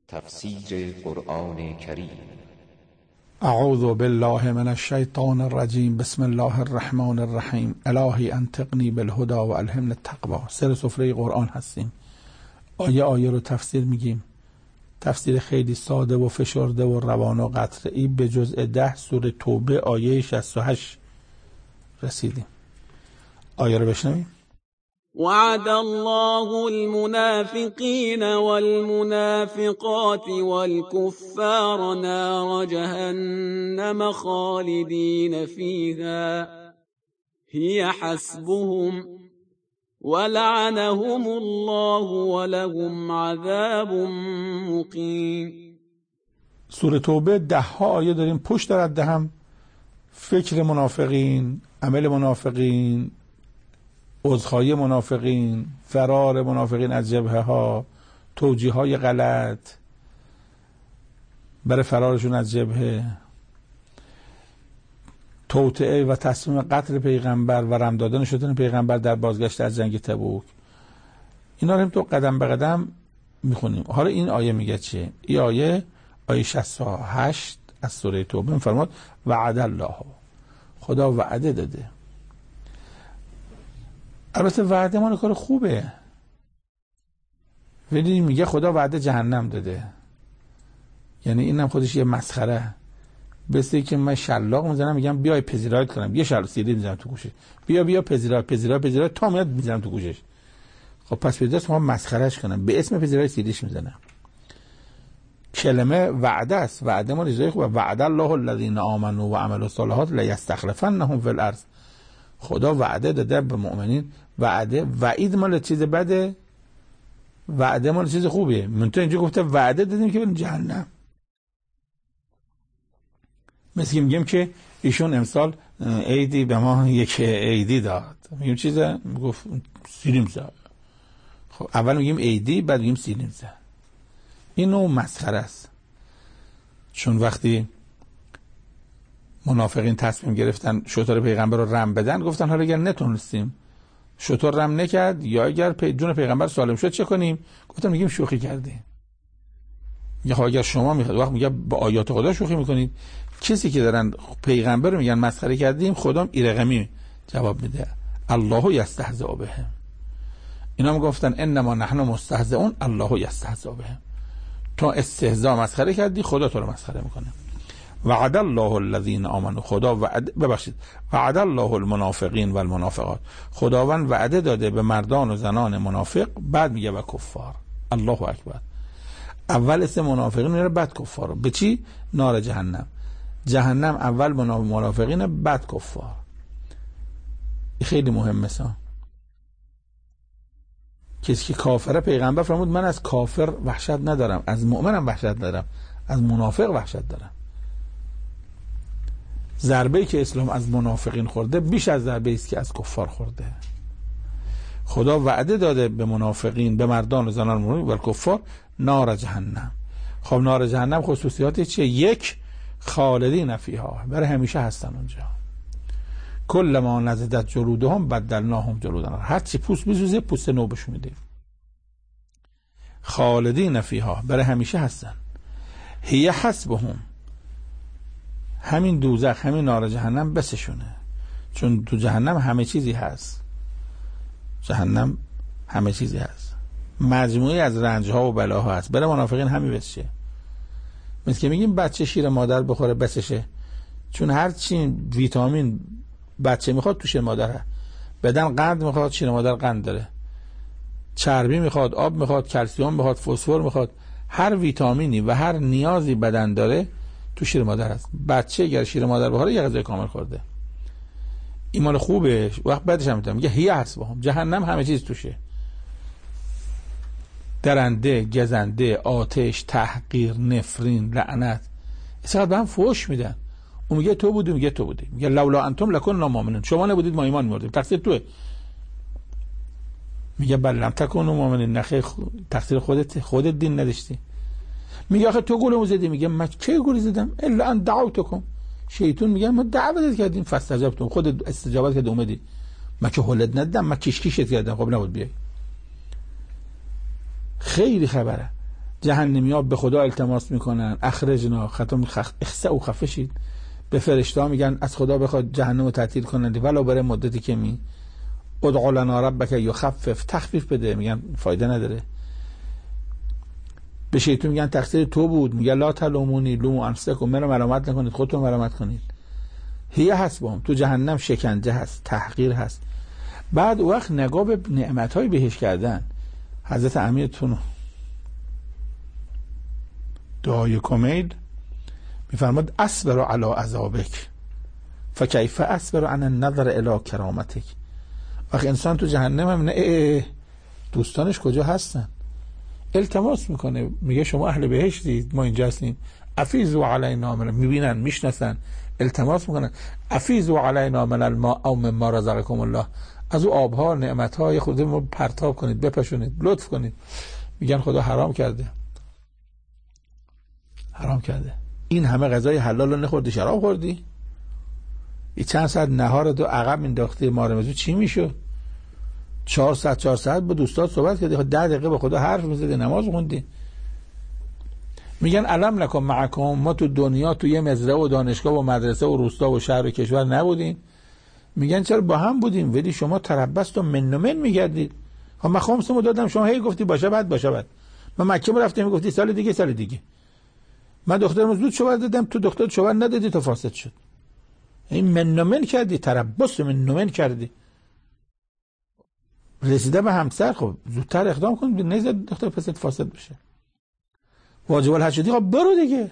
تفسیر قرآن کریم. اعوذ بالله من الشیطان الرجیم. بسم الله الرحمن الرحیم. الهی انطقنی بالهدی و الهمنی التقوی. سر سفره قرآن هستیم، آیه رو تفسیر میگیم. تفسیر خیلی ساده و فشرده و روان و قطعی به جزء 10 سوره توبه آیه 68 رسیدیم. آیه رو بشنویم. وعد الله المنافقين والمنافقات والكفار نار جهنم خالدين فيها هي حسبهم ولعنهم الله ولهم عذاب مقیم. سوره توبه 10 آیه داریم پشت در رد هم. فکر منافقین، عمل منافقین، عذرخواهی منافقین، فرار منافقین از جبهه ها، توجیه های غلط برای فرارشون از جبهه، توطئه و تصمیم قتل پیغمبر و رم دادن شدن پیغمبر در بازگشت از جنگ تبوک. اینا رو هم تو قدم به قدم میخونیم. حالا این آیه میگه چیه؟ این آیه 68 از سوره توبه میفرماد وعد الله، خدا وعده داده. البته وعده مال کار خوبه، ولی میگه خدا وعده جهنم داده. یعنی اینم خودش یه مسخره. بسته که من شلاق میزنم میگم بیای پذیرایت کنم، یه شلاق سیلی میزنم تو گوشش، بیا پذیرایت تا میاد میزنم تو گوشش. خب پس بدست ما مسخرهش کنم، به اسم پذیرایت سیلیش میزنم. کلمه وعده است. وعده مال چیزای خوبه. وعد الله الذین آمنوا و عملوا الصالحات لیستخلفنهم فی الارض. خدا وعده داده به مؤمنین. وعید مال چیز بده، وعده مال چیز خوبه. من تو اینجا گفته وعده دادیم که بریم جهنم. مثل که میگیم که ایشون امسال عیدی به ما یک عیدی داد، میگیم چیزه، میگفت سیلیم زد. خب اول میگیم عیدی، بعد میگیم سیلیم زد. این نوع مسخره است. چون وقتی منافقین تصمیم گرفتن شتر پیغمبر رو رم بدن، گفتن حالا اگر نتونستیم شتر رم نکرد یا اگر جون پیغمبر سالم شد چه کنیم؟ گفتن میگیم شوخی کردیم. میگه اگر شما وقت میگه با آیات خدا شوخی میکنید، کسی که دارن پیغمبر رو میگن مسخره کردیم، خدا ایرقمی جواب میده الله یستهزئ بهم. اینا میگفتن انما نحن مستهزئون الله یستهزئ بهم. تو استهزاء مسخره کردی، خدا تو رو مسخره میکنه. وعد الله الذین آمنوا، خدا وعد الله المنافقین و المنافقات، خداوند وعده داده به مردان و زنان منافق. بعد میگه و کفار. الله اکبر. اول اسم منافقین میره، بعد کفار. به چی؟ نار جهنم. جهنم اول منافقین، بعد کفار. خیلی مهمه. کسی که کافره، پیغمبر فرمود من از کافر وحشت ندارم، از مؤمنم وحشت دارم، از منافق وحشت دارم. ضربه‌ای که اسلام از منافقین خورده بیش از ضربه‌ای است که از کفار خورده. خدا وعده داده به منافقین، به مردان و زنان و کفار نار جهنم. خب نار جهنم خصوصیاتش چیه؟ یک، خالدین فیها، برای همیشه هستن اونجا. کل ما نضجت جلودهم بدلناهم جلودا غیرها. هر چی پوست میسوزه پوست نو بهش میدیم. خالدین فیها، برای همیشه هستن. هی حسبهم، همین دوزخ، همین نار جهنم بسشونه. چون تو جهنم همه چیزی هست. جهنم همه چیزی هست، مجموعی از رنجها و بلاها هست. برای منافقین همین بسشه. مثل که میگیم بچه شیر مادر بخوره بسشه. چون هر چی ویتامین بچه میخواد تو شیر مادر هست. بدن قند میخواد، شیر مادر قند داره. چربی میخواد، آب میخواد، کلسیم میخواد، فسفر میخواد. هر ویتامینی و هر نیازی بدن داره تو شیر مادر هست. بچه اگر شیر مادر بخوره یه غذای کامل خورده. این مال خوبه. وقت بعدش هم میگه هی حسبهم، جهنم همه چیز توشه. درنده، گزنده، آتش، تحقیر، نفرین، لعنت. اصلا به هم فحش میدن. اون میگه تو بودی، میگه تو بودی. میگه لولا انتم لکننا مؤمنین، شما نبودید ما ایمان می‌آوردیم. تقصیر توئه. میگه بل لم تکونوا مؤمنین، نخیر تقصیر خودت دین نداشتی. میگه آخه تو گولمو زدی. میگه من چه گولی زدم؟ الا ان دعوتکم. شیطان میگه ما دعوت کردیم فاستجبتم، خودت استجابت کردی اومدی. من که هولت ندادم، من کشکشت کردم. خب نبود بیای. خیلی خبره. جهنمیا به خدا التماس میکنن اخرجنا ختم اخسئوا خفشید، به فرشته میگن از خدا بخواد جهنم رو تعطیل کنند ولو برای مدتی کمی، ادع لنا ربک یخفف، تخفیف بده، میگن فایده نداره. به شیطان میگن تقصیر تو بود، میگه لا تلومونی لوموا انفسکم، منو ملامت نکنید خودتون ملامت کنید. هی حسبهم، تو جهنم شکنجه هست، تحقیر هست. بعد وقت نگاه به نعمت‌های بهش کردن. حضرت امیرتون دعای کمید میفرماد اصبر علی عذابک فکیف اصبر عن النظر الی کرامتک. وقت انسان تو جهنم هم نه دوستانش کجا هستن، التماس میکنه، میگه شما اهل بهشتید، ما اینجا هستیم، افیضوا علینا من، میبینن میشناسن، التماس میکنن افیضوا علینا من الماء او مما رزقکم الله، از او آبها نعمتها یه خورده ما پرتاب کنید، بپشونید، لطف کنید. میگن خدا حرام کرده، حرام کرده. این همه غذای حلال رو نخوردی شراب خوردی؟ این چند ساعت نهار دو عقب انداختی مارمزو چی میشد؟ 4 ساعت با دوستات صحبت کردی، 10 دقیقه به خدا حرف میزدی، نماز خوندی. میگن علم نکن معکم، ما تو دنیا تو یه مزرعه و دانشگاه و مدرسه و روستا و شهر و کشور نبودیم؟ میگن چرا با هم بودیم ولی شما تربست و من میگردید. ها من خمسمو دادم شما هی گفتی باشه بعد باشه بعد. من مکه رفتم میگفتی سال دیگه. من دخترم زود شوهر دادم تو دختر شوهر ندادی تا فاسد شد. این من کردی، تربص من کردی. رسیده به همسر خب زودتر اقدام کن، نذار دختر پسر فاسد بشه. واجب الحج شدی خب برو دیگه.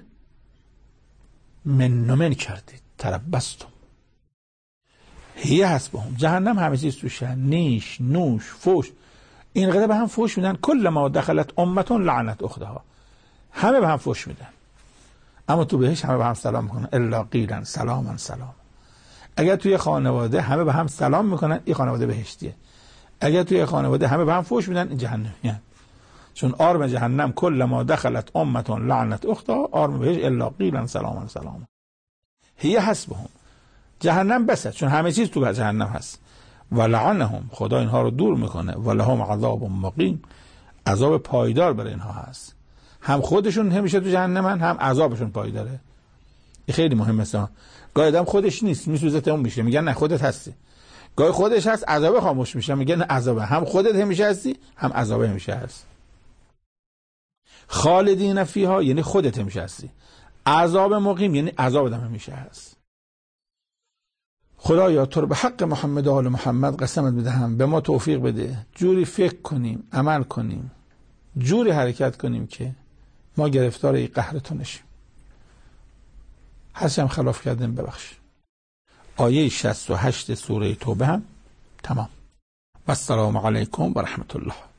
من کردی، تربستم. هی حسبهم، جهنم همه چیز توشه، نیش، نوش، فوش. اینقدر به هم فوش میدن، کل ما دخلت امتون لعنت اختها، همه به هم فوش میدن. اما تو بهش همه به هم سلام میکنن، الا قیلا سلاما سلام. اگر توی خانواده همه به هم سلام میکنن این خانواده بهشتیه. اگر توی خانواده همه به هم فوش میدن این جهنمیه. چون آرم جهنم کل ما دخلت امتون لعنت اختها، آرم بهش الا قیلا سلاما سلام. هی حسبهم، جهنم بسه چون همه چیز تو جهنم هست. ولعنهم، خدا اینها رو دور میکنه. ولهم عذاب مقیم، عذاب پایدار برای اینها هست. هم خودشون همیشه تو جهنمن، هم عذابشون پایداره. این خیلی مهمه است. گاهی آدم خودش نیست میسوزه اون میشه، میگن نه خودت هستی. گاهی خودش هست عذاب خاموش میشه، میگن نه عذابه. هم خودت همیشه هستی، هم عذاب همیشه هست. خالدین فیها یعنی خودت همیشه هستی. عذاب مقیم یعنی عذاب هم همیشه هست. خدایا تو رو به حق محمد و آل محمد قسمت بدهم، به ما توفیق بده جوری فکر کنیم، عمل کنیم، جوری حرکت کنیم که ما گرفتار این قهر تو نشیم. هرچی هم خلاف کردیم ببخش. آیه 68 سوره توبه هم تمام. و السلام علیکم و رحمت الله.